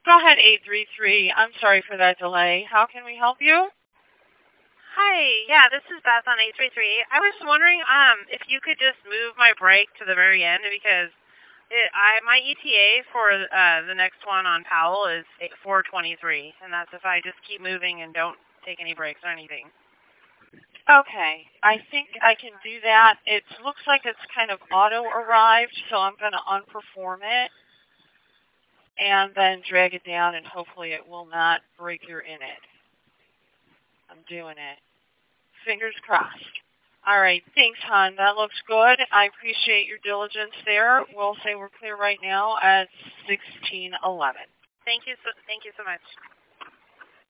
Go ahead, 833. I'm sorry for that delay. How can we help you? Hi, yeah, this is Beth on 833. I was wondering if you could just move my break to the very end because my ETA for the next one on Powell is 4:23, and that's if I just keep moving and don't take any breaks or anything. Okay, I think I can do that. It looks like it's kind of auto-arrived, so I'm going to unperform it and then drag it down, and hopefully it will not break your init. I'm doing it. Fingers crossed. All right, thanks, hon. That looks good. I appreciate your diligence there. We'll say we're clear right now at 1611. Thank you so much.